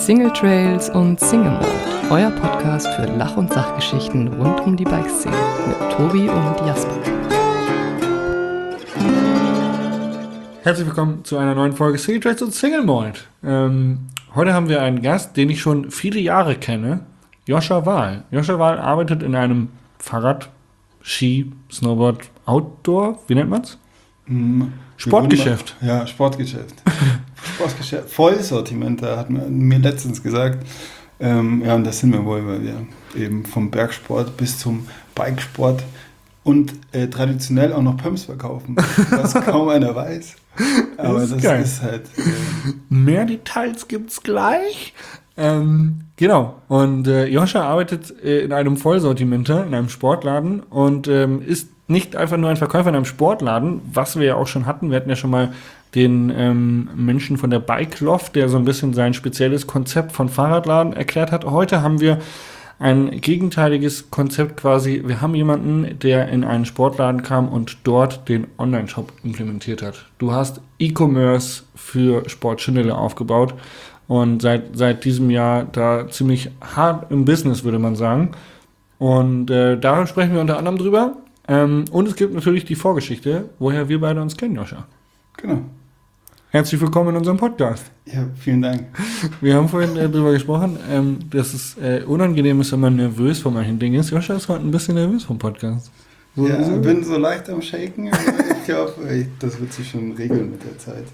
Single Trails und Single Mode, euer Podcast für Lach- und Sachgeschichten rund um die Bikeszene mit Tobi und Jasper. Herzlich willkommen zu einer neuen Folge Single Trails und Single Mode. Heute haben wir einen Gast, den ich schon viele Jahre kenne, Joscha Wahl. Joscha Wahl arbeitet in einem Fahrrad-, Ski-, Snowboard-, Outdoor, wie nennt man's? Sportgeschäft. Ja, Sportgeschäft. Sportgeschäft. Vollsortiment, da hat man mir letztens gesagt. Und das sind wir wohl, weil wir eben vom Bergsport bis zum Bikesport und traditionell auch noch Pumps verkaufen, was kaum einer weiß. Aber das ist halt... Mehr Details gibt's gleich. Genau. Und Joscha arbeitet in einem Vollsortimenter, in einem Sportladen und ist nicht einfach nur ein Verkäufer in einem Sportladen, was wir ja auch schon hatten. Wir hatten ja schon mal den Menschen von der Bike Loft, der so ein bisschen sein spezielles Konzept von Fahrradladen erklärt hat. Heute haben wir ein gegenteiliges Konzept quasi. Wir haben jemanden, der in einen Sportladen kam und dort den Online-Shop implementiert hat. Du hast E-Commerce für Sportschnelle aufgebaut und seit diesem Jahr da ziemlich hart im Business, würde man sagen. Und da sprechen wir unter anderem drüber. Und es gibt natürlich die Vorgeschichte, woher wir beide uns kennen, Joscha. Genau. Herzlich willkommen in unserem Podcast. Ja, vielen Dank. Wir haben vorhin darüber gesprochen, dass es unangenehm ist, wenn man nervös vor manchen Dingen ist. Joscha ist heute ein bisschen nervös vom Podcast. Ich bin so leicht am Shaken, aber ich glaube, das wird sich schon regeln mit der Zeit.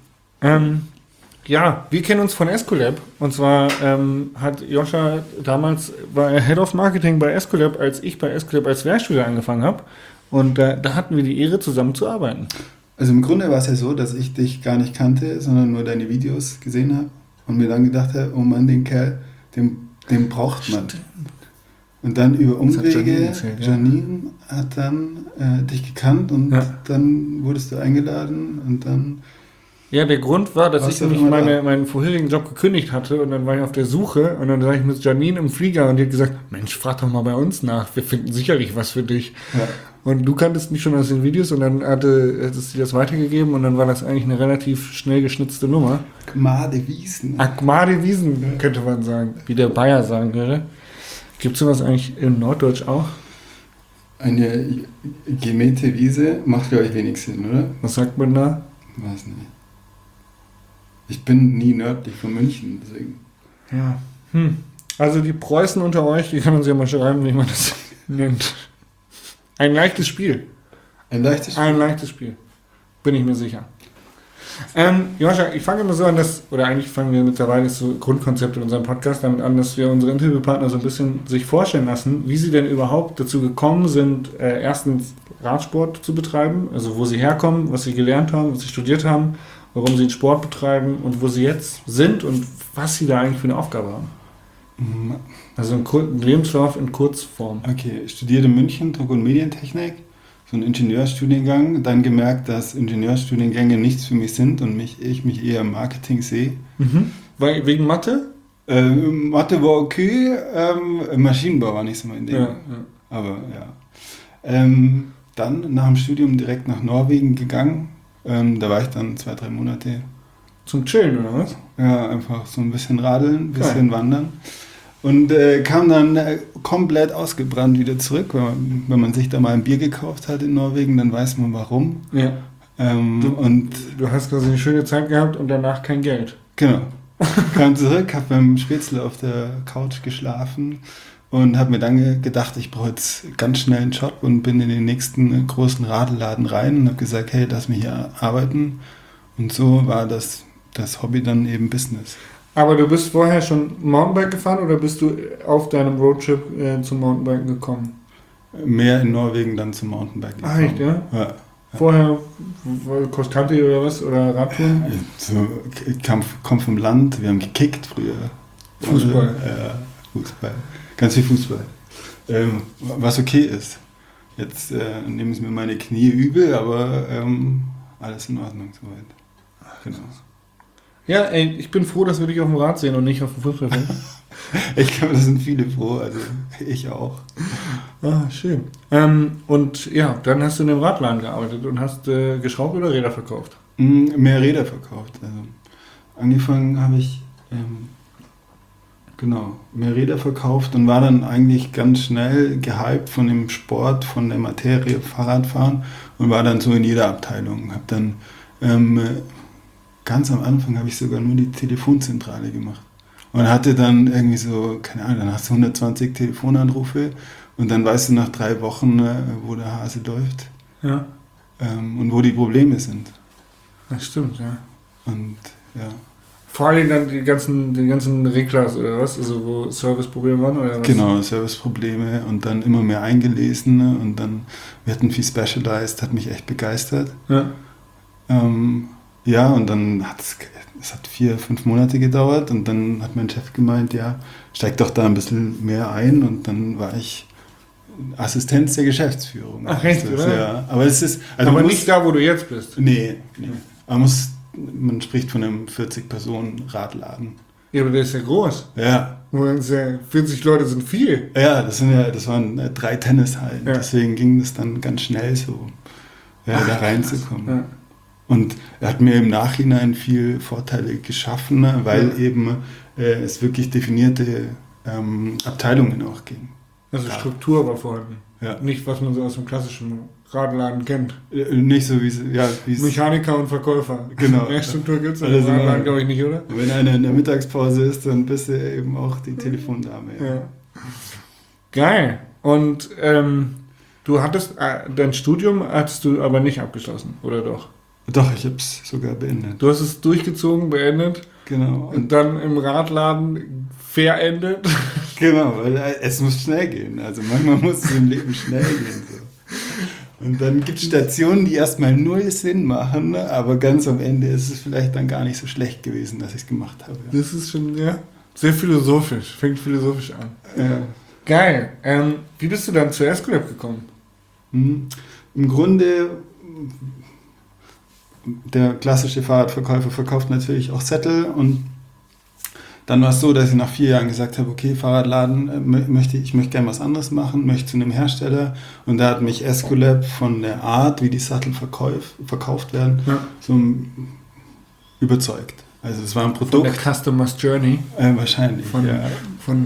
Ja, wir kennen uns von Escolab. Und zwar hat Joscha damals, war er Head of Marketing bei Escolab, als ich bei Escolab als Werkstudent angefangen habe. Und da hatten wir die Ehre, zusammen zu arbeiten. Also im Grunde war es ja so, dass ich dich gar nicht kannte, sondern nur deine Videos gesehen habe und mir dann gedacht habe, oh Mann, den Kerl, den braucht man. Stimmt. Und dann über Umwege, Janine hat dann dich gekannt und dann wurdest du eingeladen und dann... Ja, der Grund war, dass ich nämlich meinen vorherigen Job gekündigt hatte und dann war ich auf der Suche und dann war ich mit Janine im Flieger und die hat gesagt, Mensch, frag doch mal bei uns nach, wir finden sicherlich was für dich. Ja. Und du kanntest mich schon aus den Videos und dann hattest du das weitergegeben und dann war das eigentlich eine relativ schnell geschnitzte Nummer. Gmade Wiesen. Gmade Wiesen, könnte man sagen, wie der Bayer sagen würde. Gibt es sowas eigentlich in Norddeutsch auch? Eine gemähte Wiese macht, glaube ich, wenig Sinn, oder? Was sagt man da? Weiß nicht. Ich bin nie nördlich von München, deswegen. Ja. Also die Preußen unter euch, die können uns ja mal schreiben, wie man das nennt. Ein leichtes Spiel. Ein leichtes Spiel? Ein leichtes Spiel. Bin ich mir sicher. Joscha, ich fange immer so an, eigentlich fangen wir mittlerweile so Grundkonzept in unserem Podcast damit an, dass wir unsere Interviewpartner so ein bisschen sich vorstellen lassen, wie sie denn überhaupt dazu gekommen sind, erstens Radsport zu betreiben, also wo sie herkommen, was sie gelernt haben, was sie studiert haben, warum sie den Sport betreiben und wo sie jetzt sind und was sie da eigentlich für eine Aufgabe haben. Also ein Lebenslauf in Kurzform. Okay, ich studierte in München Druck- und Medientechnik, so ein Ingenieurstudiengang, dann gemerkt, dass Ingenieurstudiengänge nichts für mich sind und ich mich eher im Marketing sehe. Wegen Mathe? Mathe war okay, Maschinenbau war nicht so mein Ding. Ja. Aber ja. Dann nach dem Studium direkt nach Norwegen gegangen. Da war ich dann 2-3 Monate. Zum Chillen, oder was? Ja, einfach so ein bisschen radeln, ein bisschen wandern. Und kam dann komplett ausgebrannt wieder zurück. Wenn man sich da mal ein Bier gekauft hat in Norwegen, dann weiß man warum. Ja. Du hast quasi eine schöne Zeit gehabt und danach kein Geld. Genau. Kam zurück, habe beim Spätzle auf der Couch geschlafen und habe mir dann gedacht, ich brauche jetzt ganz schnell einen Job und bin in den nächsten großen Radelladen rein und habe gesagt, hey, lass mich hier arbeiten. Und so war das Hobby dann eben Business. Aber du bist vorher schon Mountainbike gefahren oder bist du auf deinem Roadtrip zum Mountainbiken gekommen? Mehr in Norwegen dann zum Mountainbiken gekommen. Echt, ja? Ja. Vorher Cross-Country oder was? Oder Radtouren? Ich komm vom Land, wir haben gekickt früher. Fußball. Fußball. Ganz viel Fußball. Was okay ist. Jetzt nehmen es mir meine Knie übel, aber alles in Ordnung soweit. Genau. Ja, ey, ich bin froh, dass wir dich auf dem Rad sehen und nicht auf dem Fußballfeld. Ich glaube, da sind viele froh, also ich auch. Ah, schön. Und ja, dann hast du in dem Radladen gearbeitet und hast geschraubt oder Räder verkauft? Mehr Räder verkauft. Also angefangen habe ich Genau, mehr Räder verkauft und war dann eigentlich ganz schnell gehypt von dem Sport, von der Materie Fahrradfahren und war dann so in jeder Abteilung. Habe dann ganz am Anfang habe ich sogar nur die Telefonzentrale gemacht und hatte dann irgendwie so, keine Ahnung, dann hast du 120 Telefonanrufe und dann weißt du nach 3 Wochen, wo der Hase läuft und wo die Probleme sind. Das stimmt, ja. Und ja. Vor allem dann die ganzen Reglers oder was? Also wo Serviceprobleme waren oder was? Genau, Serviceprobleme und dann immer mehr eingelesen und dann, wir hatten viel Specialized, hat mich echt begeistert. Ja. Ja, und dann hat es hat 4-5 Monate gedauert und dann hat mein Chef gemeint, ja, steig doch da ein bisschen mehr ein und dann war ich Assistenz der Geschäftsführung. Ach, echt, oder? Ja, aber es ist... Also aber nicht da, wo du jetzt bist. Nee. Man spricht von einem 40-Personen-Radladen. Ja, aber der ist ja groß. Ja. 40 Leute sind viel. Ja, das waren 3 Tennishallen. Ja. Deswegen ging es dann ganz schnell so, da reinzukommen. Ja. Und er hat mir im Nachhinein viel Vorteile geschaffen, weil eben es wirklich definierte Abteilungen auch ging. Also Struktur war vorhanden. Ja. Nicht, was man so aus dem klassischen Radladen kennt. Nicht so wie es... Mechaniker und Verkäufer. Genau. Mehr Struktur gibt es in den Radladen, glaube ich, nicht, oder? Wenn einer in der Mittagspause ist, dann bist du eben auch die Telefondame. Ja. Geil. Und du hattest dein Studium hattest du aber nicht abgeschlossen, oder doch? Doch, ich habe es sogar beendet. Du hast es durchgezogen, beendet. Genau. Und dann im Radladen verendet. Genau, weil es muss schnell gehen. Also manchmal muss es im Leben schnell gehen. So. Und dann gibt es Stationen, die erstmal 0 Sinn machen, aber ganz am Ende ist es vielleicht dann gar nicht so schlecht gewesen, dass ich es gemacht habe. Das ist schon, sehr philosophisch. Fängt philosophisch an. Ja. Geil. Wie bist du dann zu Escolab gekommen? Im Grunde, der klassische Fahrradverkäufer verkauft natürlich auch Sättel und dann war es so, dass ich nach 4 Jahren gesagt habe, okay, Fahrradladen, ich möchte gerne was anderes machen, möchte zu einem Hersteller und da hat mich Escolab von der Art, wie die Sattel verkauft werden, so überzeugt. Also es war ein Produkt. Von der Customer's Journey. Wahrscheinlich, Von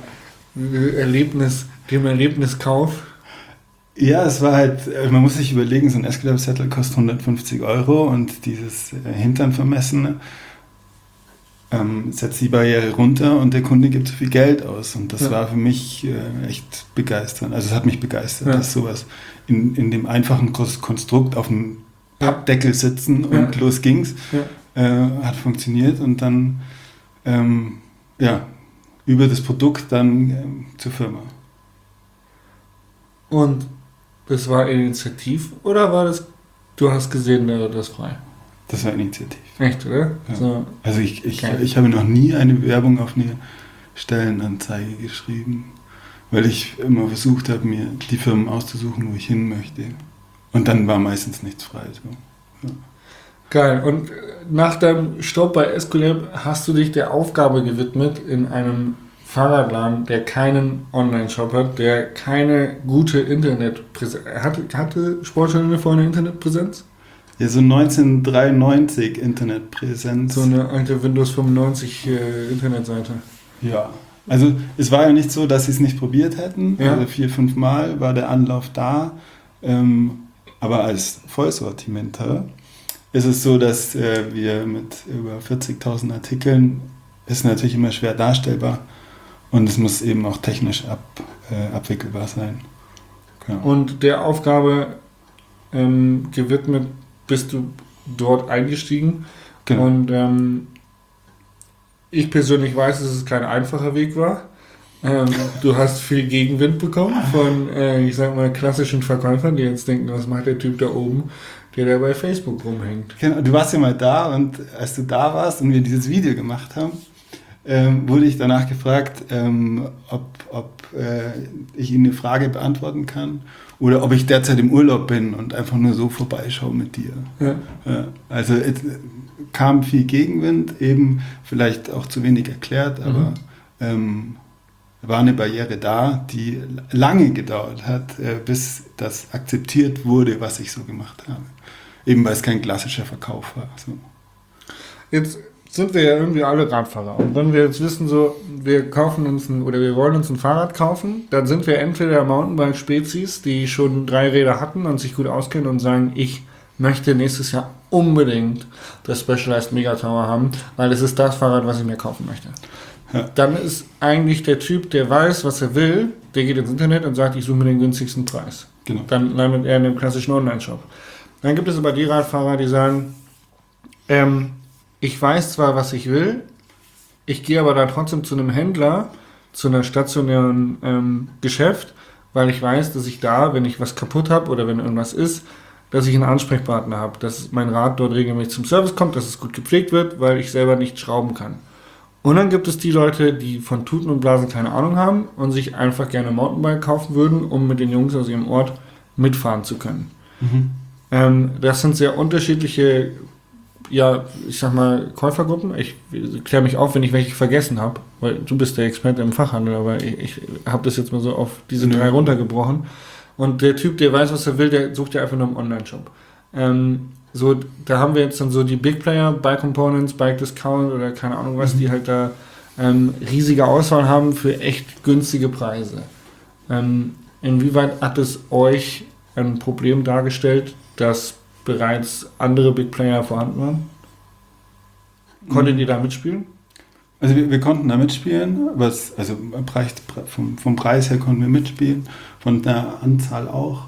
dem Erlebniskauf. Ja, es war halt, man muss sich überlegen, so ein Escolab-Sattel kostet 150 € und dieses Hintern vermessen setzt die Barriere runter und der Kunde gibt so viel Geld aus. Und das war für mich echt begeisternd. Also es hat mich begeistert, dass sowas in dem einfachen Konstrukt auf dem Pappdeckel sitzen und los ging's. Hat funktioniert und dann über das Produkt dann zur Firma. Und das war initiativ oder war das, du hast gesehen, das frei? Das war initiativ. Echt, oder? Ja. So. Also ich habe noch nie eine Werbung auf eine Stellenanzeige geschrieben, weil ich immer versucht habe, mir die Firmen auszusuchen, wo ich hin möchte. Und dann war meistens nichts frei. So. Ja. Geil. Und nach deinem Stopp bei Escolab hast du dich der Aufgabe gewidmet, in einem Fahrradladen, der keinen Online-Shop hat, der keine gute Internetpräsenz hatte Sportschule vorher eine Internetpräsenz? Ja, so 1993 Internetpräsenz. So eine alte Windows 95 Internetseite. Ja, also es war ja nicht so, dass sie es nicht probiert hätten. Ja. Also 4-5 Mal war der Anlauf da. Aber als Vollsortimenter ist es so, dass wir mit über 40.000 Artikeln, ist natürlich immer schwer darstellbar und es muss eben auch technisch abwickelbar sein. Genau. Und der Aufgabe gewidmet bist du dort eingestiegen. Genau. Und ich persönlich weiß, dass es kein einfacher Weg war. Du hast viel Gegenwind bekommen von, ich sag mal, klassischen Verkäufern, die jetzt denken, was macht der Typ da oben, der da bei Facebook rumhängt. Genau, du warst ja mal da und als du da warst und wir dieses Video gemacht haben, wurde ich danach gefragt, ob ich Ihnen eine Frage beantworten kann oder ob ich derzeit im Urlaub bin und einfach nur so vorbeischaue mit dir. Ja. Also es kam viel Gegenwind, eben vielleicht auch zu wenig erklärt, aber war eine Barriere da, die lange gedauert hat, bis das akzeptiert wurde, was ich so gemacht habe. Eben weil es kein klassischer Verkauf war. So. Jetzt sind wir ja irgendwie alle Radfahrer. Und wenn wir jetzt wissen, so, wir kaufen uns wir wollen uns ein Fahrrad kaufen, dann sind wir entweder Mountainbike-Spezies, die schon 3 Räder hatten und sich gut auskennen und sagen, ich möchte nächstes Jahr unbedingt das Specialized Mega Tower haben, weil es ist das Fahrrad, was ich mir kaufen möchte. Ja. Dann ist eigentlich der Typ, der weiß, was er will, der geht ins Internet und sagt, ich suche mir den günstigsten Preis. Genau. Dann landet er in einem klassischen Online-Shop. Dann gibt es aber die Radfahrer, die sagen, ich weiß zwar, was ich will, ich gehe aber dann trotzdem zu einem Händler, zu einer stationären Geschäft, weil ich weiß, dass ich da, wenn ich was kaputt habe oder wenn irgendwas ist, dass ich einen Ansprechpartner habe, dass mein Rad dort regelmäßig zum Service kommt, dass es gut gepflegt wird, weil ich selber nicht schrauben kann. Und dann gibt es die Leute, die von Tuten und Blasen keine Ahnung haben und sich einfach gerne ein Mountainbike kaufen würden, um mit den Jungs aus ihrem Ort mitfahren zu können. Das sind sehr unterschiedliche, ja, ich sag mal, Käufergruppen. Ich kläre mich auf, wenn ich welche vergessen habe, weil du bist der Experte im Fachhandel, aber ich habe das jetzt mal so auf diese 3 runtergebrochen. Und der Typ, der weiß, was er will, der sucht ja einfach nur im Online-Shop. So, da haben wir jetzt dann so die Big Player, Bike Components, Bike Discount oder keine Ahnung was, die halt da riesige Auswahl haben für echt günstige Preise. Inwieweit hat es euch ein Problem dargestellt, dass bereits andere Big Player vorhanden waren? Konntet ihr da mitspielen? Also wir konnten da mitspielen, vom Preis her konnten wir mitspielen, von der Anzahl auch.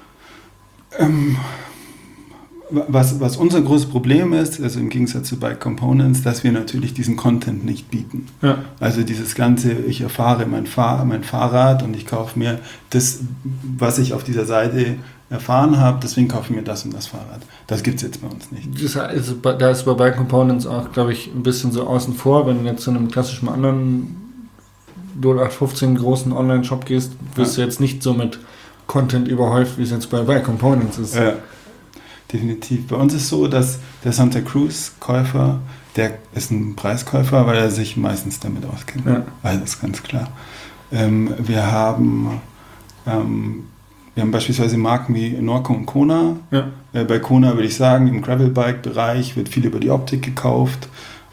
Was unser großes Problem ist, also im Gegensatz zu Bike Components, dass wir natürlich diesen Content nicht bieten. Ja. Also dieses ganze, ich erfahre mein Fahrrad und ich kaufe mir das, was ich auf dieser Seite erfahren habe, deswegen kaufe ich mir das und das Fahrrad. Das gibt es jetzt bei uns nicht. Da ist bei Bike Components auch, glaube ich, ein bisschen so außen vor. Wenn du jetzt zu einem klassischen anderen 0815 großen Online-Shop gehst, wirst du jetzt nicht so mit Content überhäuft, wie es jetzt bei Bike Components ist. Ja. Definitiv. Bei uns ist so, dass der Santa Cruz-Käufer, der ist ein Preiskäufer, weil er sich meistens damit auskennt. Ja. Also das ist ganz klar. Wir haben beispielsweise Marken wie Norco und Kona. Ja. Bei Kona würde ich sagen, im Gravelbike-Bereich wird viel über die Optik gekauft.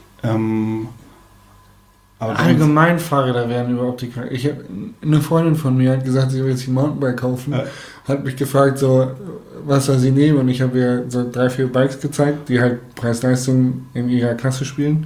Aber allgemein Fahrräder werden über Optik. Eine Freundin von mir hat gesagt, sie will sich ein Mountainbike kaufen. Ja. Hat mich gefragt, so, was soll sie nehmen? Und ich habe ihr so 3, 4 Bikes gezeigt, die halt Preis-Leistung in ihrer Klasse spielen.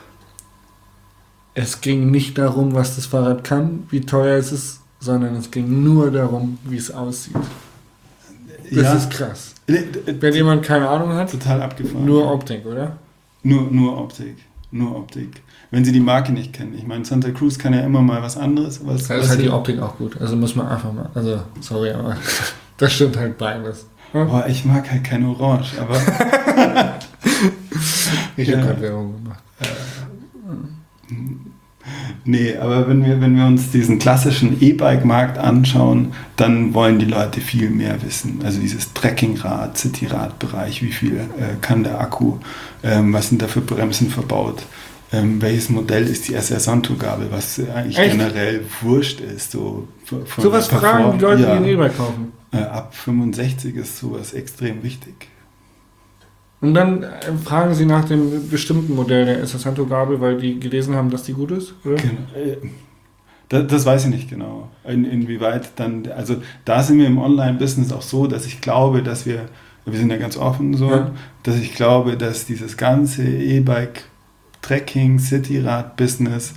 Es ging nicht darum, was das Fahrrad kann, wie teuer es ist, sondern es ging nur darum, wie es aussieht. Das ist krass. Wenn jemand keine Ahnung hat, total abgefahren. nur Optik, oder? Nur Optik. Nur Optik. Wenn sie die Marke nicht kennen. Ich meine, Santa Cruz kann ja immer mal was anderes. Da ist halt die Optik auch gut. Also muss man einfach mal, also sorry, aber das stimmt halt beides. Boah, ich mag halt kein Orange, aber ich habe gerade Werbung gemacht. Nee, aber wenn wir uns diesen klassischen E-Bike-Markt anschauen, dann wollen die Leute viel mehr wissen. Also dieses Trekkingrad, Cityrad-Bereich, wie viel kann der Akku, was sind da für Bremsen verbaut, welches Modell ist die SR Santo-Gabel, was eigentlich generell wurscht ist. So was fragen die Leute, die ein E-Bike kaufen. Ab 65 ist sowas extrem wichtig. Und dann fragen sie nach dem bestimmten Modell der SR Santo-Gabel, weil die gelesen haben, dass die gut ist, oder? Genau. Das weiß ich nicht genau. Inwieweit dann, also da sind wir im Online-Business auch so, dass ich glaube, dass wir sind ja ganz offen so, ja, dass ich glaube, dass dieses ganze E-Bike Trekking, Cityrad-Business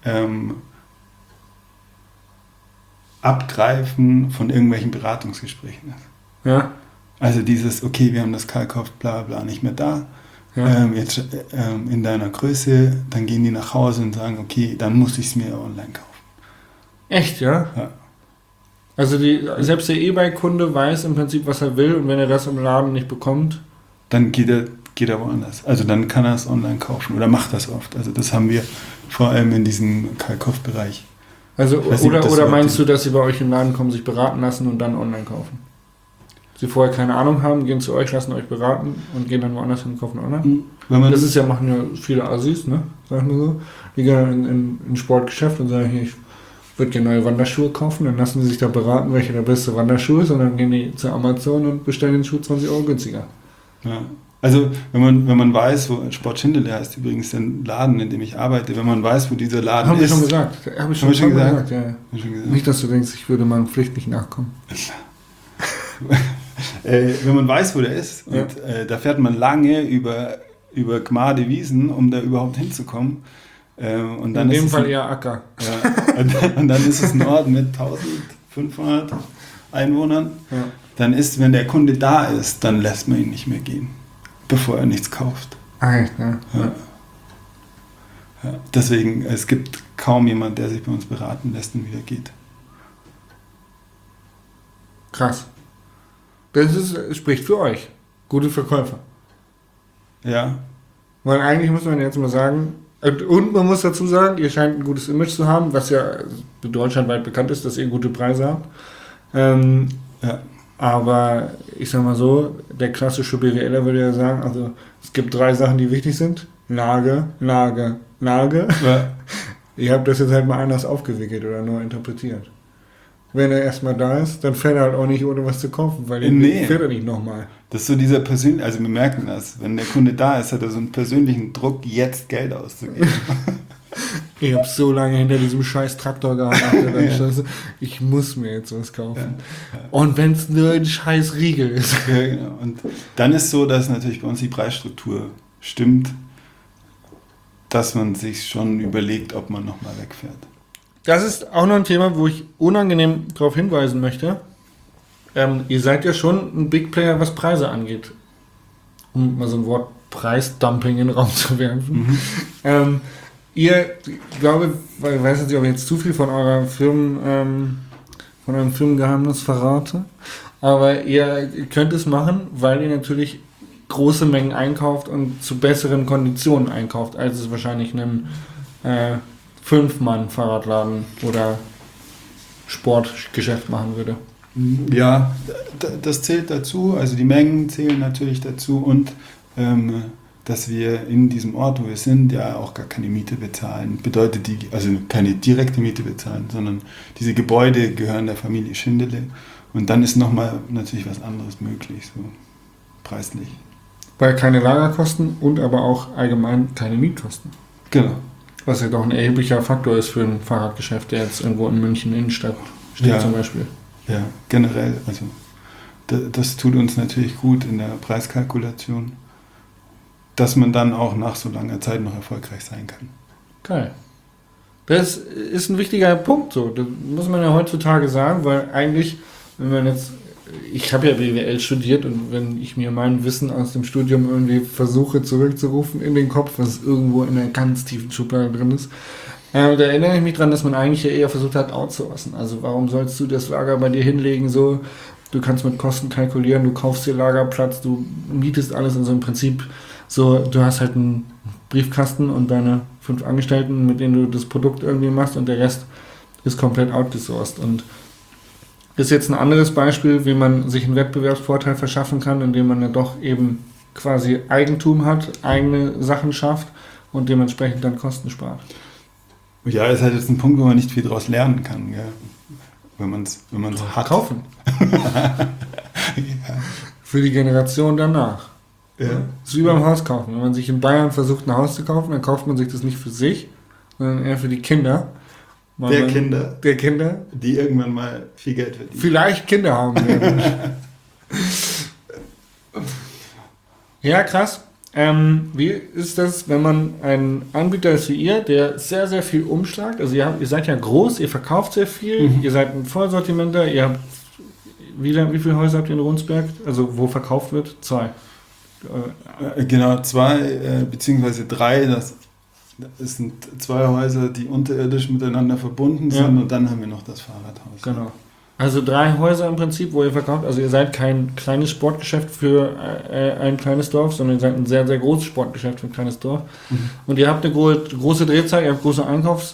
abgreifen von irgendwelchen Beratungsgesprächen ist. Ja. Also dieses, okay, wir haben das gekauft, bla bla, nicht mehr da. Ja. Jetzt in deiner Größe, dann gehen die nach Hause und sagen, okay, dann muss ich es mir online kaufen. Echt, ja? Ja. Also selbst der E-Bike-Kunde weiß im Prinzip, was er will, und wenn er das im Laden nicht bekommt, dann geht er woanders. Also dann kann er es online kaufen oder macht das oft. Also das haben wir vor allem in diesem Kalkauf-Bereich. Also oder meinst du, dass sie bei euch im Laden kommen, sich beraten lassen und dann online kaufen? Sie vorher keine Ahnung haben, gehen zu euch, lassen euch beraten und gehen dann woanders hin und kaufen online? Das ist ja, machen ja viele Assis, ne? Sagen wir so. Die gehen in ein Sportgeschäft und sagen, hier, ich würde gerne neue Wanderschuhe kaufen, dann lassen sie sich da beraten, welcher der beste Wanderschuh ist, und dann gehen die zu Amazon und bestellen den Schuh 20 € günstiger. Ja. Also wenn man weiß, wo Sport Schindele heißt übrigens der Laden, in dem ich arbeite, wenn man weiß, wo dieser Laden Haben wir ist. schon gesagt. Habe ich schon gesagt. Ja. Hab ich schon gesagt. Nicht, dass du denkst, ich würde meiner Pflicht nicht nachkommen. Wenn man weiß, wo der ist, und da fährt man lange über Gmade Wiesen, um da überhaupt hinzukommen. Und dann in dem Fall eher Acker. Ja, und dann ist es ein Ort mit 1500 Einwohnern. Ja. Dann ist, wenn der Kunde da ist, dann lässt man ihn nicht mehr gehen, bevor er nichts kauft. Ja. Ja. Deswegen, es gibt kaum jemand, der sich bei uns beraten lässt und wieder geht. Krass. Das spricht für euch. Gute Verkäufer. Ja. Weil eigentlich muss man jetzt mal sagen, und man muss dazu sagen, ihr scheint ein gutes Image zu haben, was ja deutschlandweit bekannt ist, dass ihr gute Preise habt. Ja. Aber ich sag mal so, der klassische BWLer würde ja sagen, also es gibt 3 Sachen, die wichtig sind. Lage. Ja. Ihr habt das jetzt halt mal anders aufgewickelt oder nur interpretiert. Wenn er erstmal da ist, dann fährt er halt auch nicht ohne was zu kaufen, weil fährt er nicht nochmal. Das ist so dieser persönliche, also wir merken das, wenn der Kunde da ist, hat er so einen persönlichen Druck, jetzt Geld auszugeben. Ich habe so lange hinter diesem scheiß Traktor gearbeitet, ich muss mir jetzt was kaufen. Ja. Und wenn es nur ein scheiß Riegel ist. Ja, genau. Und dann ist so, dass natürlich bei uns die Preisstruktur stimmt, dass man sich schon überlegt, ob man nochmal wegfährt. Das ist auch noch ein Thema, wo ich unangenehm darauf hinweisen möchte. Ihr seid ja schon ein Big Player, was Preise angeht. Um mal so ein Wort Preisdumping in den Raum zu werfen. Ihr, ich glaube, ich weiß nicht, ob ich jetzt zu viel von eurem Firmengeheimnis verrate, aber ihr könnt es machen, weil ihr natürlich große Mengen einkauft und zu besseren Konditionen einkauft, als es wahrscheinlich einem 5-Mann-Fahrradladen oder Sportgeschäft machen würde. Ja, das zählt dazu, also die Mengen zählen natürlich dazu und dass wir in diesem Ort, wo wir sind, ja auch gar keine Miete bezahlen. Bedeutet also keine direkte Miete bezahlen, sondern diese Gebäude gehören der Familie Schindele und dann ist nochmal natürlich was anderes möglich, so preislich. Weil keine Lagerkosten und aber auch allgemein keine Mietkosten. Genau. Was ja doch ein erheblicher Faktor ist für ein Fahrradgeschäft, der jetzt irgendwo in München Innenstadt steht zum Beispiel. Ja, generell. Also das tut uns natürlich gut in der Preiskalkulation, dass man dann auch nach so langer Zeit noch erfolgreich sein kann. Geil. Das ist ein wichtiger Punkt so. Das muss man ja heutzutage sagen, weil eigentlich, wenn man jetzt, ich habe ja BWL studiert und wenn ich mir mein Wissen aus dem Studium irgendwie versuche zurückzurufen in den Kopf, was irgendwo in einer ganz tiefen Schublade drin ist, da erinnere ich mich dran, dass man eigentlich ja eher versucht hat, outzusourcen. Also warum sollst du das Lager bei dir hinlegen, so, du kannst mit Kosten kalkulieren, du kaufst dir Lagerplatz, du mietest alles, also im Prinzip so, du hast halt einen Briefkasten und deine 5 Angestellten, mit denen du das Produkt irgendwie machst und der Rest ist komplett outgesourced. Und das ist jetzt ein anderes Beispiel, wie man sich einen Wettbewerbsvorteil verschaffen kann, indem man ja doch eben quasi Eigentum hat, eigene Sachen schafft und dementsprechend dann Kosten spart. Ja, ist halt jetzt ein Punkt, wo man nicht viel draus lernen kann, gell? Wenn man es hat. Kaufen. Ja. Für die Generation danach. Ja. Das ist wie beim Hauskaufen. Wenn man sich in Bayern versucht, ein Haus zu kaufen, dann kauft man sich das nicht für sich, sondern eher für die Kinder. Der Kinder, die irgendwann mal viel Geld verdienen. Vielleicht Kinder haben werden. Ja, krass. Wie ist das, wenn man ein Anbieter ist wie ihr, der sehr, sehr viel umschlagt? Also ihr seid ja groß, ihr verkauft sehr viel, ihr seid ein Vollsortimenter, ihr habt, wie viele Häuser habt ihr in Ronsberg? Also wo verkauft wird? 2. Genau, 2 beziehungsweise 3, das sind 2 Häuser, die unterirdisch miteinander verbunden sind und dann haben wir noch das Fahrradhaus. Genau. Also 3 Häuser im Prinzip, wo ihr verkauft. Also ihr seid kein kleines Sportgeschäft für ein kleines Dorf, sondern ihr seid ein sehr, sehr großes Sportgeschäft für ein kleines Dorf. Und ihr habt eine große Drehzahl, ihr habt große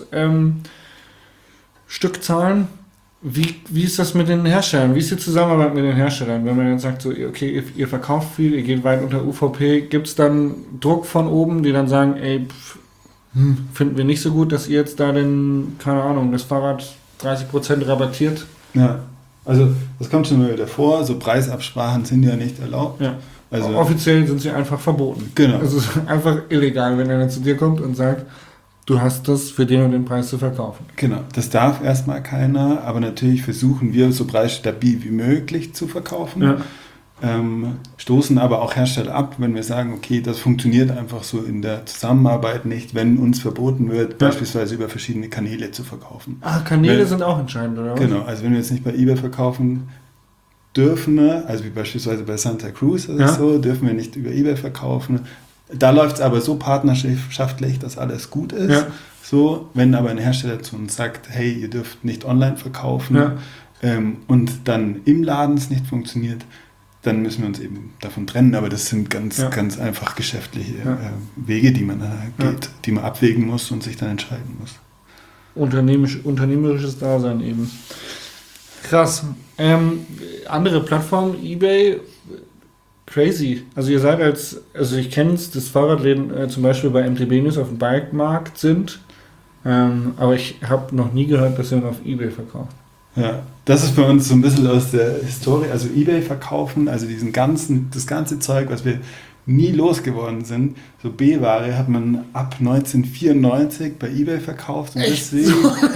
Einkaufsstückzahlen. Wie ist das mit den Herstellern? Wie ist die Zusammenarbeit mit den Herstellern? Wenn man dann sagt, so, okay, ihr verkauft viel, ihr geht weit unter UVP, gibt es dann Druck von oben, die dann sagen, ey, finden wir nicht so gut, dass ihr jetzt da keine Ahnung, das Fahrrad 30% rabattiert? Ja, also das kommt schon mal wieder vor, so Preisabsprachen sind ja nicht erlaubt. Ja. Also offiziell sind sie einfach verboten. Genau. Es ist einfach illegal, wenn einer zu dir kommt und sagt, du hast das für den und den Preis zu verkaufen. Genau, das darf erstmal keiner, aber natürlich versuchen wir so preisstabil wie möglich zu verkaufen. Ja. Stoßen aber auch Hersteller ab, wenn wir sagen, okay, das funktioniert einfach so in der Zusammenarbeit nicht, wenn uns verboten wird, beispielsweise über verschiedene Kanäle zu verkaufen. Kanäle sind auch entscheidend, oder was? Genau, also wenn wir jetzt nicht bei eBay verkaufen dürfen, also wie beispielsweise bei Santa Cruz oder so, dürfen wir nicht über eBay verkaufen. Da läuft es aber so partnerschaftlich, dass alles gut ist. Ja. So, wenn aber ein Hersteller zu uns sagt, hey, ihr dürft nicht online verkaufen und dann im Laden es nicht funktioniert, dann müssen wir uns eben davon trennen. Aber das sind ganz einfach geschäftliche Wege, die man geht, die man abwägen muss und sich dann entscheiden muss. Unternehmerisches Dasein eben. Krass. Andere Plattformen, eBay, crazy. Also ihr seid also ich kenne es, dass Fahrradläden zum Beispiel bei MTB News auf dem Bikemarkt sind, aber ich habe noch nie gehört, dass jemand auf eBay verkauft. Ja, das ist bei uns so ein bisschen aus der Historie, also eBay verkaufen, also das ganze Zeug, was wir nie losgeworden sind, so B-Ware hat man ab 1994 bei eBay verkauft und Echt? deswegen...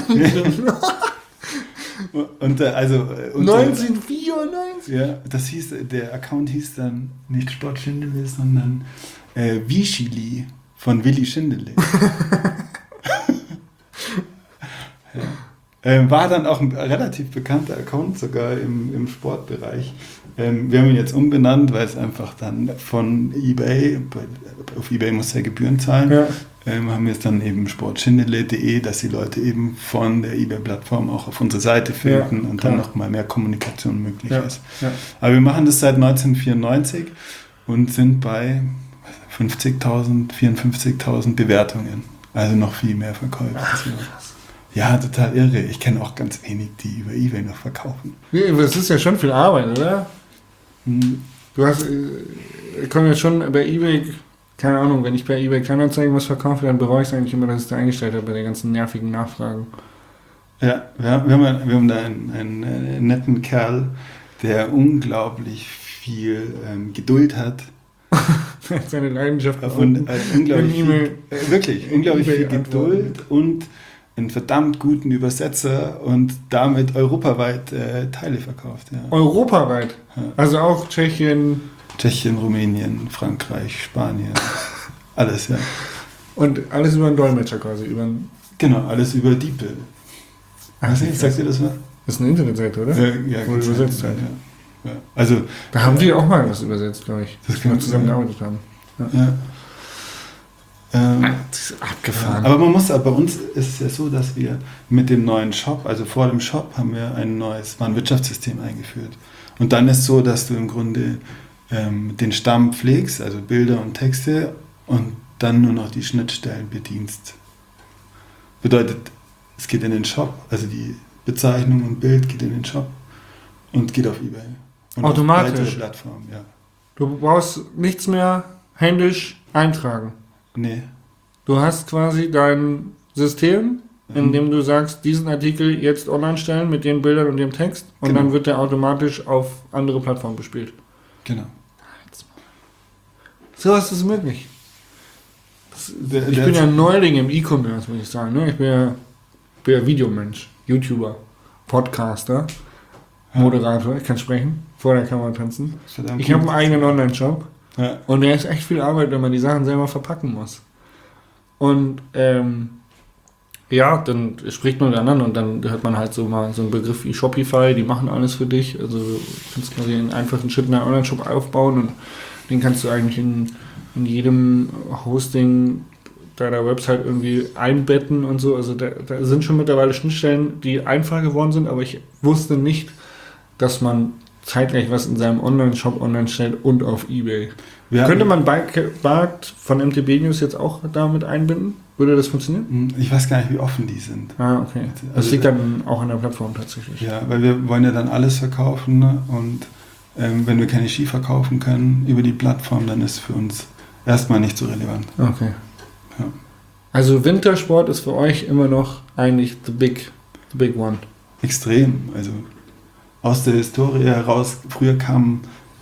Und 1994? Ja, das hieß, der Account hieß dann nicht Sport Schindele, sondern Wischili von Willi Schindele. War dann auch ein relativ bekannter Account sogar im Sportbereich. Wir haben ihn jetzt umbenannt, weil es einfach dann von eBay, auf eBay muss er Gebühren zahlen, haben wir es dann eben sportschindele.de, dass die Leute eben von der eBay-Plattform auch auf unsere Seite finden und dann noch mal mehr Kommunikation möglich ist. Ja. Aber wir machen das seit 1994 und sind bei 50.000, 54.000 Bewertungen. Also noch viel mehr Verkäufe. Ach, ja, total irre. Ich kenne auch ganz wenig, die über eBay noch verkaufen. Das ist ja schon viel Arbeit, oder? Du hast, ich komme jetzt schon bei eBay, keine Ahnung, wenn ich bei eBay Kleinanzeigen was verkaufe, dann bereue ich es eigentlich immer, dass ich es da eingestellt habe bei den ganzen nervigen Nachfragen. Ja, wir haben da einen netten Kerl, der unglaublich viel Geduld hat. Seine Leidenschaft und unglaublich viel Geduld und einen verdammt guten Übersetzer und damit europaweit Teile verkauft. Ja. Europaweit? Ja. Also auch Tschechien, Rumänien, Frankreich, Spanien, alles, ja. Und alles über einen Dolmetscher quasi? Genau, alles über DeepL. Sagt ihr das mal? Das ist eine Internetseite, oder? Ja, wo du übersetzt halt. Ja. Also, da haben wir auch mal was übersetzt, glaube ich. Das wir zusammen gearbeitet haben. Ja. Das ist abgefahren. Aber bei uns ist es ja so, dass wir mit dem neuen Shop, also vor dem Shop, haben wir ein neues Warenwirtschaftssystem eingeführt. Und dann ist es so, dass du im Grunde den Stamm pflegst, also Bilder und Texte, und dann nur noch die Schnittstellen bedienst. Bedeutet, es geht in den Shop, also die Bezeichnung und Bild geht in den Shop und geht auf eBay. Und automatisch? Auf weitere Plattformen, ja. Du brauchst nichts mehr händisch eintragen? Nee. Du hast quasi dein System, in dem du sagst, diesen Artikel jetzt online stellen mit den Bildern und dem Text und dann wird der automatisch auf andere Plattformen bespielt. Genau. So ist es möglich. Ich bin ja Neuling im E-Commerce, muss ich sagen. Ne? Ich bin ja Videomensch, YouTuber, Podcaster, Moderator, ich kann sprechen, vor der Kamera tanzen. Ich habe einen eigenen Online-Shop. Ja. Und der ist echt viel Arbeit, wenn man die Sachen selber verpacken muss. Und dann spricht man miteinander und dann hört man halt so mal so einen Begriff wie Shopify, die machen alles für dich. Also du kannst quasi einen einfachen Schritt in einen Online-Shop aufbauen und den kannst du eigentlich in jedem Hosting deiner Website irgendwie einbetten und so. Also da sind schon mittlerweile Schnittstellen, die einfach geworden sind, aber ich wusste nicht, dass man zeitgleich was in seinem Online-Shop online stellt und auf eBay. Könnte man Bikemarkt von MTB News jetzt auch damit einbinden? Würde das funktionieren? Ich weiß gar nicht, wie offen die sind. Okay. Das liegt dann auch an der Plattform tatsächlich. Ja, weil wir wollen ja dann alles verkaufen, ne? Und wenn wir keine Ski verkaufen können über die Plattform, dann ist für uns erstmal nicht so relevant. Okay. Ja. Also Wintersport ist für euch immer noch eigentlich the big one. Extrem. Also aus der Historie heraus, früher kamen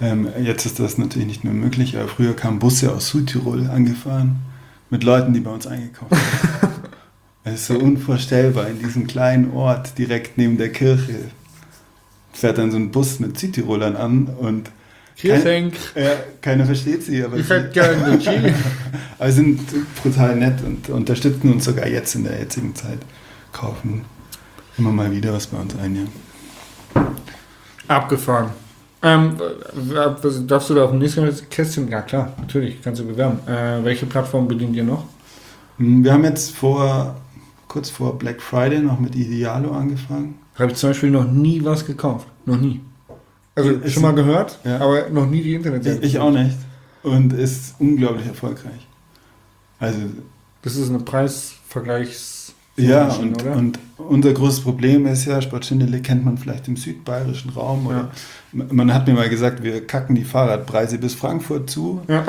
Jetzt ist das natürlich nicht mehr möglich, aber früher kamen Busse aus Südtirol angefahren mit Leuten, die bei uns eingekauft haben. Es ist so unvorstellbar, in diesem kleinen Ort direkt neben der Kirche fährt dann so ein Bus mit Südtirolern an und keiner versteht sie, aber ich hätte gerne Chili. aber sie sind brutal nett und unterstützen uns sogar jetzt in der jetzigen Zeit. Kaufen immer mal wieder was bei uns ein, ja. Abgefahren. Darfst du da auf dem nächsten Kästchen? Ja klar, natürlich, kannst du bewerben. Welche Plattform bedient ihr noch? Wir haben jetzt kurz vor Black Friday noch mit Idealo angefangen. Habe ich zum Beispiel noch nie was gekauft. Noch nie. Also schon mal gehört, ja. aber noch nie die Internetseite. Ich auch nicht. Und ist unglaublich erfolgreich. Also das ist eine Preisvergleichs... Ja, oder? Und unser großes Problem ist ja, Sportschindele kennt man vielleicht im südbayerischen Raum. Oder man hat mir mal gesagt, wir kacken die Fahrradpreise bis Frankfurt zu. Ja.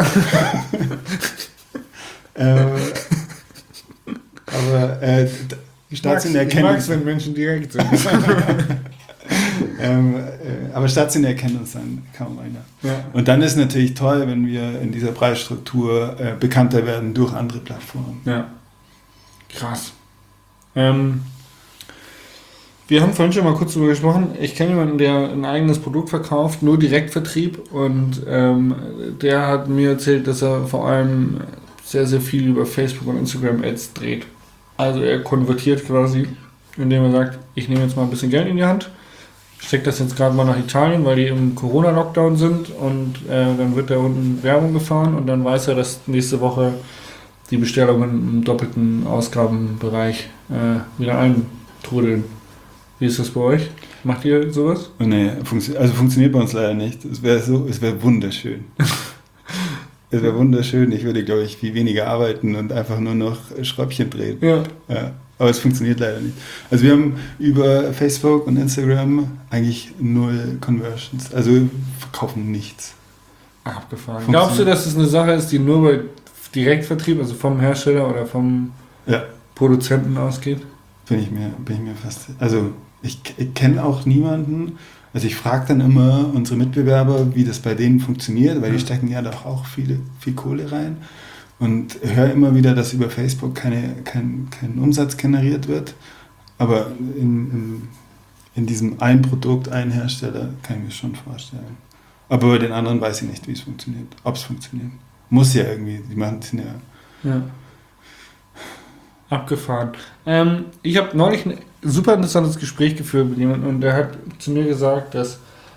Aber stationär ich mag es, wenn Menschen direkt sind. Aber stationär kennt uns dann kaum einer. Ja. Und dann ist natürlich toll, wenn wir in dieser Preisstruktur bekannter werden durch andere Plattformen. Ja. Krass. Wir haben vorhin schon mal kurz darüber gesprochen. Ich kenne jemanden, der ein eigenes Produkt verkauft, nur Direktvertrieb. Und der hat mir erzählt, dass er vor allem sehr, sehr viel über Facebook und Instagram Ads dreht. Also er konvertiert quasi, indem er sagt, ich nehme jetzt mal ein bisschen Geld in die Hand, stecke das jetzt gerade mal nach Italien, weil die im Corona-Lockdown sind und dann wird da unten Werbung gefahren und dann weiß er, dass nächste Woche die Bestellungen im doppelten Ausgabenbereich wieder eintrudeln. Wie ist das bei euch? Macht ihr sowas? Nee, funktioniert bei uns leider nicht. Es wäre wunderschön. Es wäre wunderschön. Ich würde, glaube ich, viel weniger arbeiten und einfach nur noch Schräubchen drehen. Ja. Aber es funktioniert leider nicht. Also wir haben über Facebook und Instagram eigentlich 0 Conversions. Also wir verkaufen nichts. Abgefahren. Glaubst du, dass es eine Sache ist, die nur bei Direktvertrieb, also vom Hersteller oder vom Produzenten ausgeht? Bin ich mir fast... Also ich kenne auch niemanden... Also ich frage dann immer unsere Mitbewerber, wie das bei denen funktioniert, weil die stecken ja doch auch viel Kohle rein. Und höre immer wieder, dass über Facebook kein Umsatz generiert wird. Aber in diesem ein Produkt, ein Hersteller, kann ich mir schon vorstellen. Aber bei den anderen weiß ich nicht, wie es funktioniert. Ob es funktioniert. Muss ja irgendwie. Die machen es ja. Abgefahren. Ich habe neulich ein super interessantes Gespräch geführt mit jemandem und der hat zu mir gesagt, dass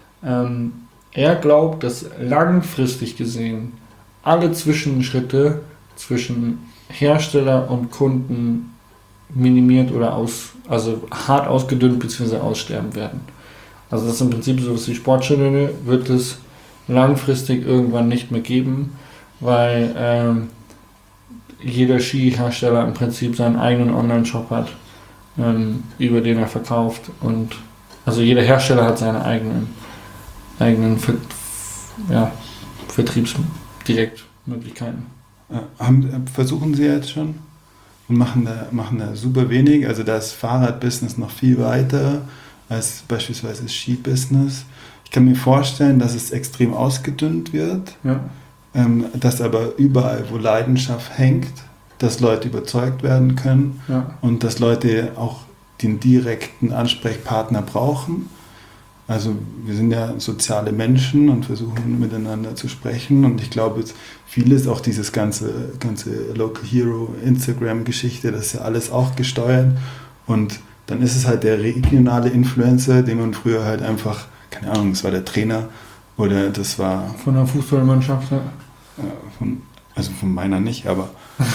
er glaubt, dass langfristig gesehen alle Zwischenschritte zwischen Hersteller und Kunden minimiert oder also hart ausgedünnt bzw. aussterben werden. Also das ist im Prinzip so, dass die Sportjournale wird es langfristig irgendwann nicht mehr geben, weil jeder Skihersteller im Prinzip seinen eigenen Online-Shop hat, über den er verkauft und also jeder Hersteller hat seine eigenen Vertriebsdirektmöglichkeiten. Versuchen Sie jetzt schon und machen da super wenig. Also da ist Fahrradbusiness noch viel weiter als beispielsweise das Ski-Business. Ich kann mir vorstellen, dass es extrem ausgedünnt wird, dass aber überall, wo Leidenschaft hängt, dass Leute überzeugt werden können und dass Leute auch den direkten Ansprechpartner brauchen. Also wir sind ja soziale Menschen und versuchen miteinander zu sprechen und ich glaube, vieles, auch dieses ganze Local Hero Instagram-Geschichte, das ist ja alles auch gesteuert und dann ist es halt der regionale Influencer, den man früher halt einfach, keine Ahnung, das war der Trainer oder das war... Von der Fußballmannschaft, ja. Von meiner nicht, aber...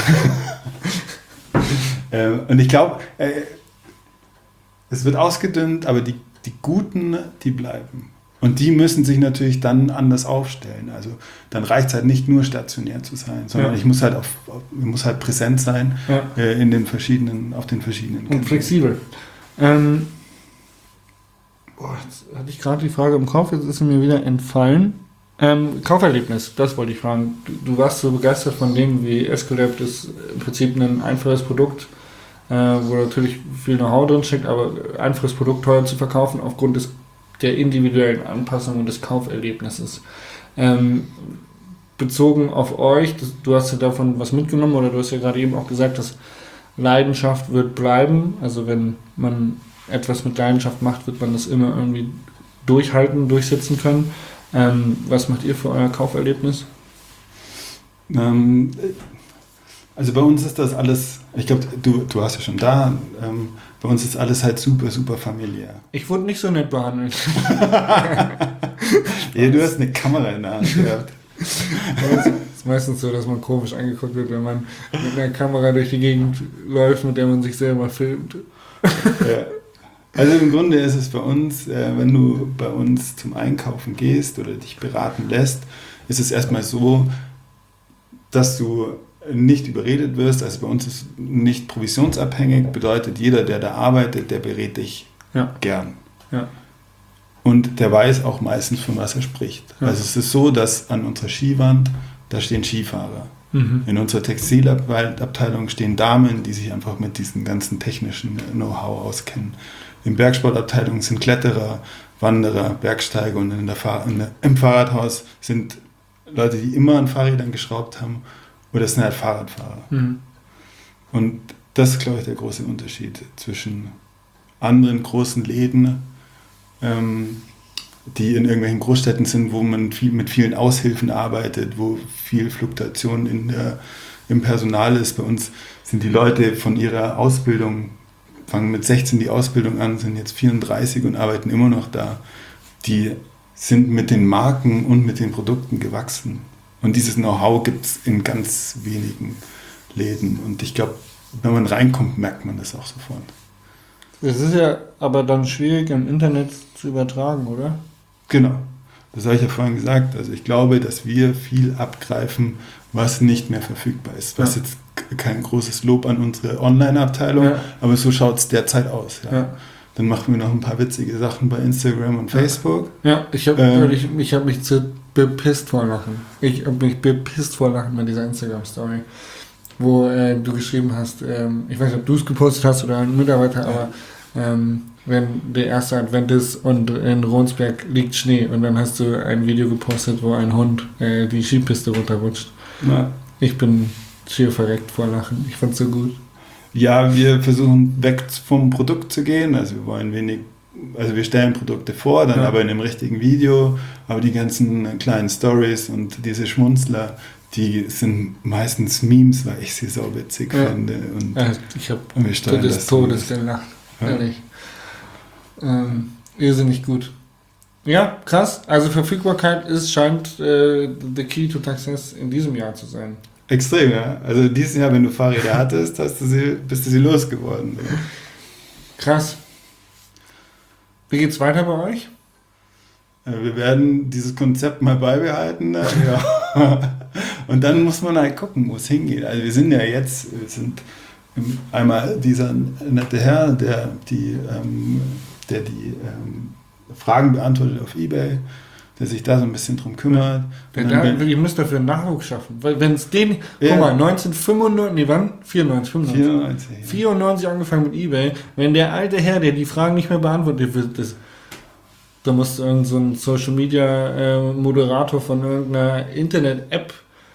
und ich glaube, es wird ausgedünnt, aber die Guten, die bleiben. Und die müssen sich natürlich dann anders aufstellen. Also dann reicht es halt nicht nur stationär zu sein, sondern ich muss halt präsent sein auf den verschiedenen und flexibel. Jetzt hatte ich gerade die Frage im Kopf, jetzt ist sie mir wieder entfallen. Kauferlebnis, das wollte ich fragen. Du warst so begeistert von dem, wie Escolab ist im Prinzip ein einfaches Produkt, wo natürlich viel Know-how drin steckt, aber einfaches Produkt teuer zu verkaufen aufgrund der individuellen Anpassung und des Kauferlebnisses. Bezogen auf euch, du hast ja davon was mitgenommen oder du hast ja gerade eben auch gesagt, dass Leidenschaft wird bleiben. Also wenn man etwas mit Leidenschaft macht, wird man das immer irgendwie durchhalten, durchsetzen können. Was macht ihr für euer Kauferlebnis? Also bei uns ist das alles, ich glaube, du warst ja schon da, bei uns ist alles halt super, super familiär. Ich wurde nicht so nett behandelt. Ja, du hast eine Kamera in der Hand gehabt. Es ist meistens so, dass man komisch angeguckt wird, wenn man mit einer Kamera durch die Gegend läuft, mit der man sich selber filmt. Ja. Also im Grunde ist es bei uns, wenn du bei uns zum Einkaufen gehst oder dich beraten lässt, ist es erstmal so, dass du nicht überredet wirst. Also bei uns ist nicht provisionsabhängig, bedeutet jeder, der da arbeitet, der berät dich gern. Ja. Und der weiß auch meistens, von was er spricht. Ja. Also es ist so, dass an unserer Skiwand, da stehen Skifahrer. Mhm. In unserer Textilabteilung stehen Damen, die sich einfach mit diesem ganzen technischen Know-how auskennen. In Bergsportabteilung sind Kletterer, Wanderer, Bergsteiger und im Fahrradhaus sind Leute, die immer an Fahrrädern geschraubt haben oder es sind halt Fahrradfahrer. Mhm. Und das ist, glaube ich, der große Unterschied zwischen anderen großen Läden, die in irgendwelchen Großstädten sind, wo man mit vielen Aushilfen arbeitet, wo viel Fluktuation im Personal ist. Bei uns sind die Leute von ihrer Ausbildung, fangen mit 16 die Ausbildung an, sind jetzt 34 und arbeiten immer noch da. Die sind mit den Marken und mit den Produkten gewachsen. Und dieses Know-how gibt es in ganz wenigen Läden. Und ich glaube, wenn man reinkommt, merkt man das auch sofort. Es ist ja aber dann schwierig im Internet zu übertragen, oder? Genau, das habe ich ja vorhin gesagt. Also ich glaube, dass wir viel abgreifen, was nicht mehr verfügbar ist. Was jetzt kein großes Lob an unsere Online-Abteilung, aber so schaut es derzeit aus. Ja. Ja. Dann machen wir noch ein paar witzige Sachen bei Instagram und Facebook. Ja, ich habe mich bepisst vor Lachen. Ich habe mich bepisst vor Lachen mit dieser Instagram-Story, wo du geschrieben hast, ich weiß nicht, ob du es gepostet hast oder ein Mitarbeiter, aber wenn der erste Advent ist und in Ronsberg liegt Schnee und dann hast du ein Video gepostet, wo ein Hund die Skipiste runterrutscht. Ja. Ich bin schier verreckt vor Lachen. Ich fand's so gut. Ja, wir versuchen weg vom Produkt zu gehen, also wir wollen wir stellen Produkte vor, dann aber in einem richtigen Video, aber die ganzen kleinen Stories und diese Schmunzler, die sind meistens Memes, weil ich sie so witzig finde. Und ich habe des Todes gelacht, ehrlich. Irrsinnig gut. Ja, krass. Also Verfügbarkeit scheint the key to success in diesem Jahr zu sein. Extrem, ja. Also dieses Jahr, wenn du Fahrräder hattest, bist du sie losgeworden. Krass. Wie geht's weiter bei euch? Wir werden dieses Konzept mal beibehalten. Ja. Und dann muss man halt gucken, wo es hingeht. Also wir sind einmal dieser nette Herr, der die Fragen beantwortet auf eBay, der sich da so ein bisschen drum kümmert. Ihr müsst dafür einen Nachwuchs schaffen. Weil wenn es den, guck mal, 1995, nee, wann? 94 angefangen mit eBay. Wenn der alte Herr, der die Fragen nicht mehr beantwortet wird, da musst du irgend so ein Social Media Moderator von irgendeiner Internet-App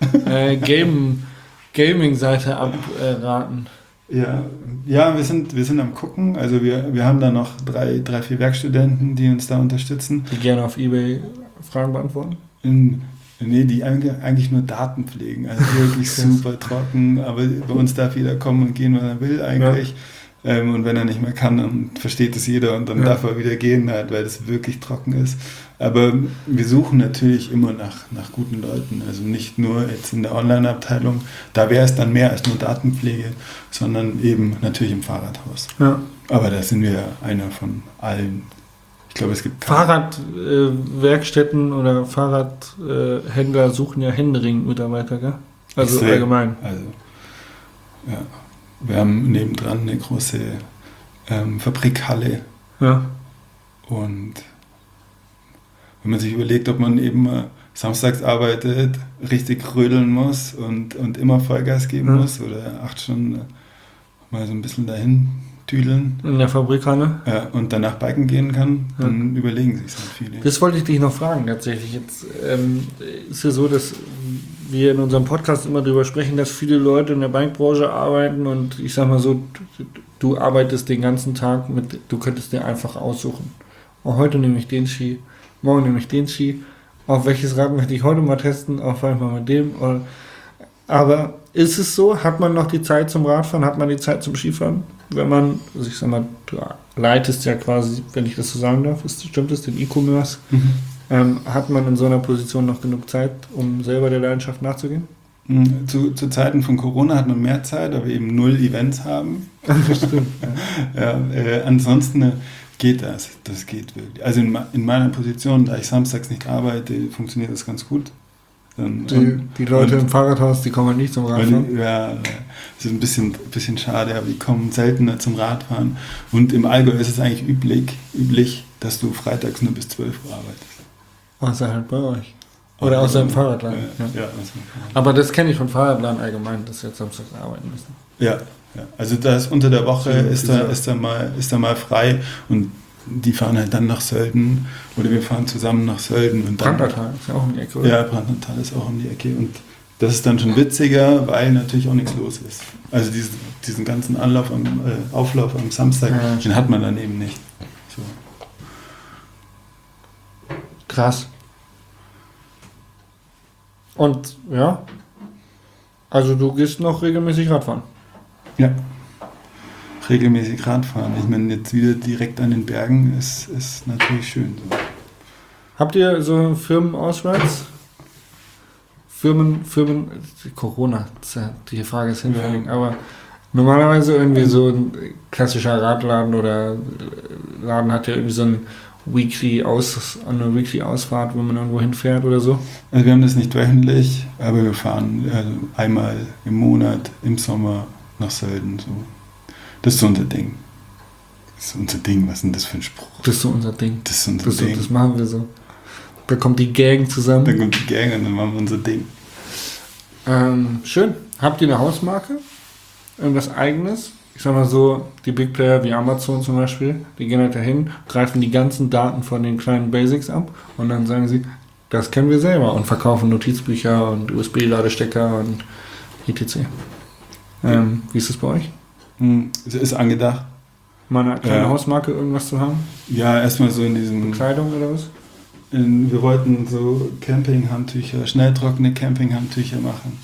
Gaming-Seite abraten. Ja, wir sind am gucken. Also wir haben da noch 3-4 Werkstudenten, die uns da unterstützen. Die gerne auf eBay Fragen beantworten? Nee, die eigentlich nur Daten pflegen. Also wirklich super trocken. Aber bei uns darf jeder kommen und gehen, wann er will eigentlich. Ja. Und wenn er nicht mehr kann, dann versteht es jeder und dann darf er wieder gehen, halt, weil es wirklich trocken ist. Aber wir suchen natürlich immer nach guten Leuten. Also nicht nur jetzt in der Online-Abteilung. Da wäre es dann mehr als nur Datenpflege, sondern eben natürlich im Fahrradhaus. Ja. Aber da sind wir einer von allen. Ich glaube, es gibt Fahrradwerkstätten oder Fahrradhändler suchen ja händeringend Mitarbeiter, gell? Also allgemein. Also, ja. Wir haben nebendran eine große Fabrikhalle. Ja. Und wenn man sich überlegt, ob man eben samstags arbeitet, richtig rödeln muss und immer Vollgas geben muss oder 8 Stunden mal so ein bisschen dahin tüdeln In der Fabrikhalle. und danach biken gehen kann, dann überlegen sich halt viele. Das wollte ich dich noch fragen, tatsächlich. Jetzt ist ja so, dass wir in unserem Podcast immer darüber sprechen, dass viele Leute in der Bikebranche arbeiten und ich sag mal so, du arbeitest den ganzen Tag mit, du könntest dir einfach aussuchen. Oh, heute nehme ich den Ski, morgen nehme ich den Ski. Auf welches Rad möchte ich heute mal testen? Auf einmal mit dem. Aber ist es so? Hat man noch die Zeit zum Radfahren? Hat man die Zeit zum Skifahren? Wenn man, also ich sag mal, du leitest ja quasi, wenn ich das so sagen darf, stimmt das, den E-Commerce. Hat man in so einer Position noch genug Zeit, um selber der Leidenschaft nachzugehen? Zu Zeiten von Corona hat man mehr Zeit, aber eben 0 Events haben. Das stimmt. Ansonsten geht das. Das geht wirklich. Also in meiner Position, da ich samstags nicht arbeite, funktioniert das ganz gut. Die Leute im Fahrradhaus, die kommen nicht zum Radfahren. Ja, das ist ein bisschen schade, aber die kommen seltener zum Radfahren. Und im Allgäu ist es eigentlich üblich, dass du freitags nur bis 12 Uhr arbeitest. Außer halt bei euch. Oder außer im Fahrradladen. Ja. Aber das kenne ich von Fahrradladen allgemein, dass sie jetzt samstags arbeiten müssen. Ja. Also das unter der Woche ist da mal frei und die fahren halt dann nach Sölden oder wir fahren zusammen nach Sölden. Und Brandnertal ist ja auch um die Ecke, oder? Ja, Brandnertal ist auch um die Ecke und das ist dann schon witziger, weil natürlich auch nichts los ist. Also diesen ganzen Auflauf am Samstag, den hat man dann eben nicht. So. Krass. Und ja, also du gehst noch regelmäßig Radfahren? Ja, regelmäßig Radfahren. Ich meine, jetzt wieder direkt an den Bergen ist natürlich schön. So. Habt ihr so Firmenausweis? Firmen, Corona, die Frage ist hinfällig, aber normalerweise irgendwie so ein klassischer Radladen oder Laden hat ja irgendwie so eine Weekly Ausfahrt, wo man irgendwo hinfährt oder so. Also wir haben das nicht wöchentlich, aber wir fahren einmal im Monat im Sommer nach Sölden. So. Das ist so unser Ding. Was ist denn das für ein Spruch? Das ist so unser Ding. Das ist unser Ding. Das machen wir so. Da kommt die Gang zusammen. Dann kommt die Gang und dann machen wir unser Ding. Schön. Habt ihr eine Hausmarke? Irgendwas Eigenes? Ich sag mal so, die Big Player wie Amazon zum Beispiel, die gehen halt dahin, greifen die ganzen Daten von den kleinen Basics ab und dann sagen sie, das kennen wir selber und verkaufen Notizbücher und USB-Ladestecker und etc. Wie ist das bei euch? Es ist angedacht. Mal eine kleine Hausmarke irgendwas zu haben? Ja, erstmal so in diesem... Kleidung oder was? Wir wollten so Campinghandtücher, schnelltrockene Campinghandtücher machen.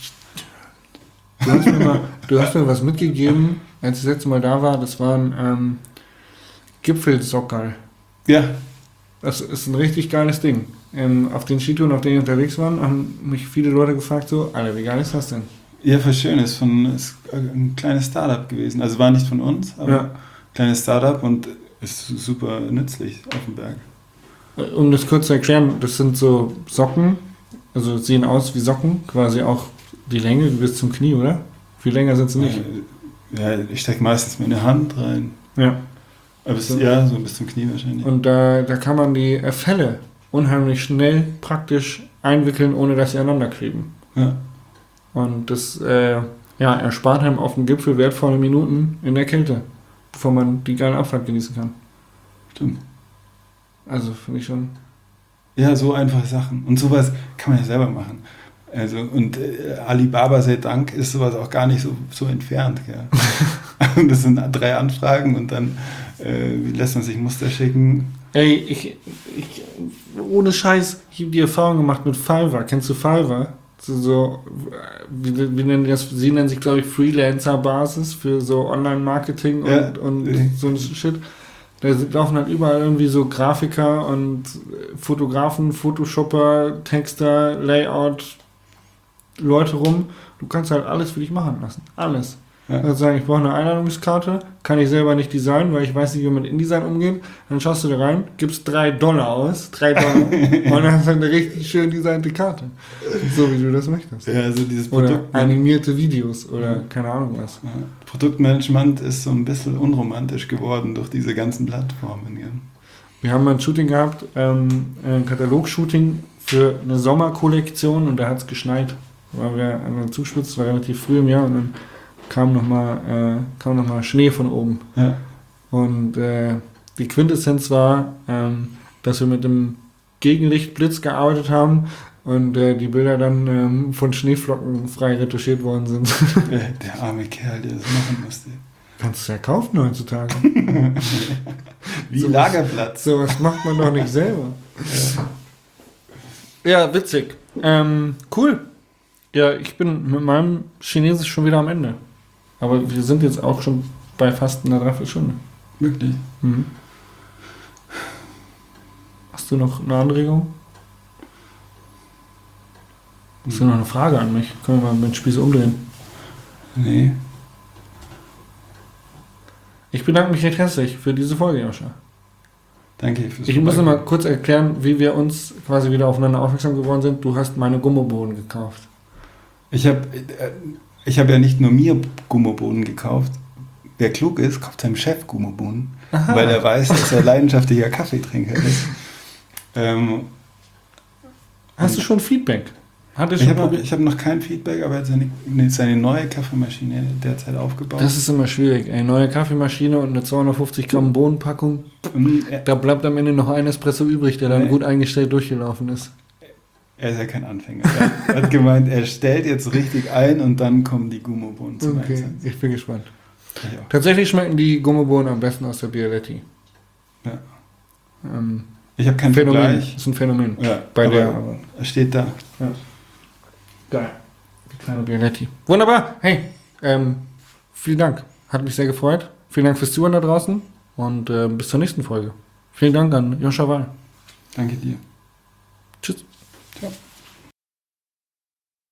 Du hast mir was mitgegeben, als ich das letzte Mal da war, das waren Gipfelsockerl. Ja. Das ist ein richtig geiles Ding. Auf den Skitouren, auf denen wir unterwegs waren, haben mich viele Leute gefragt, so, Alter, wie geil ist das denn? Ja, voll schön. Ist ein kleines Startup gewesen. Also war nicht von uns, aber ein kleines Startup und ist super nützlich auf dem Berg. Um das kurz zu erklären, das sind so Socken, also sehen aus wie Socken, quasi auch die Länge bis zum Knie, oder? Viel länger sind sie nicht. Ja, ich stecke meistens meine Hand rein. Ja. Aber so bis zum Knie wahrscheinlich. Und da kann man die Felle unheimlich schnell praktisch einwickeln, ohne dass sie aneinander kleben. Ja. Und das erspart einem auf dem Gipfel wertvolle Minuten in der Kälte, bevor man die geile Abfahrt genießen kann. Stimmt. Also finde ich schon. Ja, so einfache Sachen. Und sowas kann man ja selber machen. Also, und Alibaba, sei Dank, ist sowas auch gar nicht so entfernt. Gell? Das sind 3 Anfragen und dann lässt man sich Muster schicken. Ey, ich ohne Scheiß, ich habe die Erfahrung gemacht mit Fiverr. Kennst du Fiverr? Wie nennen die das? Sie nennen sich, glaube ich, Freelancer-Basis für so Online-Marketing und so ein Shit. Da laufen halt überall irgendwie so Grafiker und Fotografen, Photoshopper, Texter, Layout, Leute rum. Du kannst halt alles für dich machen lassen. Alles. Ja. Also sagen, ich brauche eine Einladungskarte, kann ich selber nicht designen, weil ich weiß nicht, wie man mit InDesign umgeht. Dann schaust du da rein, gibst $3 aus, $3 und dann hast du eine richtig schön designte Karte. So wie du das möchtest. Ja, also dieses oder animierte Videos oder keine Ahnung was. Ja. Produktmanagement ist so ein bisschen unromantisch geworden durch diese ganzen Plattformen. Ja. Wir haben mal ein Shooting gehabt, ein Katalog-Shooting für eine Sommerkollektion und da hat es geschneit. Weil wir an der Zugspitze, war relativ früh im Jahr und dann kam noch mal Schnee von oben. Ja. Und die Quintessenz war, dass wir mit dem Gegenlichtblitz gearbeitet haben und die Bilder dann von Schneeflocken frei retuschiert worden sind. Der arme Kerl, der das machen musste. Kannst du ja kaufen heutzutage. Wie Sowas- Lagerplatz. Sowas macht man doch nicht selber. Ja, witzig. Cool. Ja, ich bin mit meinem Chinesisch schon wieder am Ende. Aber wir sind jetzt auch schon bei fast einer Dreiviertelstunde. Wirklich. Mhm. Hast du noch eine Anregung? Hast du noch eine Frage an mich? Können wir mal den Spieß umdrehen? Nee. Ich bedanke mich recht herzlich für diese Folge, Joscha. Danke fürs Ich muss noch mal Vorbeikommen. kurz erklären, wie wir uns quasi wieder aufeinander aufmerksam geworden sind. Du hast meine Gummobohnen gekauft. Ich habe ja nicht nur mir Gummobohnen gekauft. Wer klug ist, kauft seinem Chef Gummobohnen, Aha. weil er weiß, dass er leidenschaftlicher Kaffeetrinker ist. Hast du schon Feedback? Hat er Ich schon habe probiert? hab noch kein Feedback, aber er hat seine neue Kaffeemaschine derzeit aufgebaut. Das ist immer schwierig. Eine neue Kaffeemaschine und eine 250 Gramm Bohnenpackung. Und Da bleibt am Ende noch ein Espresso übrig, der dann Nee. gut eingestellt durchgelaufen ist. er ist ja kein Anfänger. Er hat gemeint, er stellt jetzt richtig ein und dann kommen die Gummobohnen zum Okay, Einsatz. ich bin gespannt. Ich auch. Tatsächlich schmecken die Gummobohnen am besten aus der Bialetti. Ja. Ähm, Ich habe keinen Phänomen. Vergleich. Das ist ein Phänomen. Ja, Bei aber der. er steht da. Ja. Geil. Die kleine Bialetti. Wunderbar. Hey, vielen Dank. Hat mich sehr gefreut. Vielen Dank fürs Zuhören da draußen und bis zur nächsten Folge. Vielen Dank an Joscha Wall. Danke dir. Tschüss. Ciao.